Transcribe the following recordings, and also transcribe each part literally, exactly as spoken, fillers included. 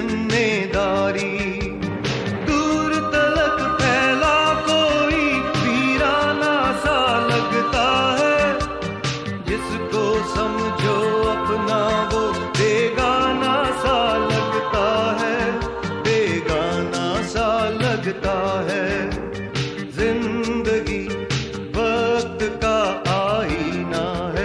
जिम्मेदारी। दूर तलक फैला कोई वीराना सा लगता है, जिसको समझो अपना वो बेगाना सा लगता है, बेगाना सा लगता है। जिंदगी वक्त का आईना है।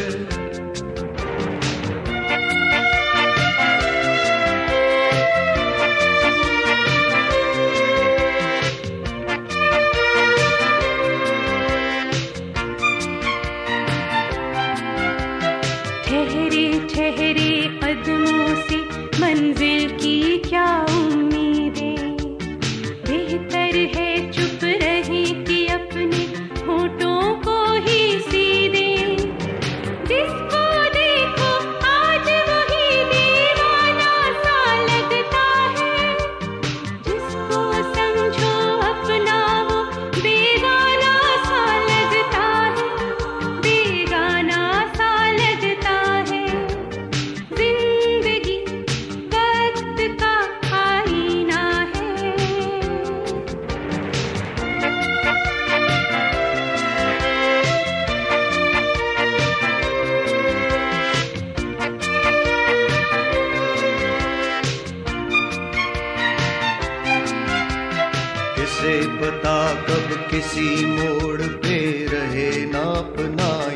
ठहरे ठहरे कदमों से मंजिल की क्या उम्मीदें, बेहतर है चुप रहे कि अपने होठों को ही सीधे। जिसको देखो आज वही दीवाना सा लगता है, जिसको समझो अपना वो बेगाना सा लगता है, बेगाना सा लगता है। जिंदगी वक्त का आईना है। किसे पता कब किसी मोड़ पे रहे ना अपना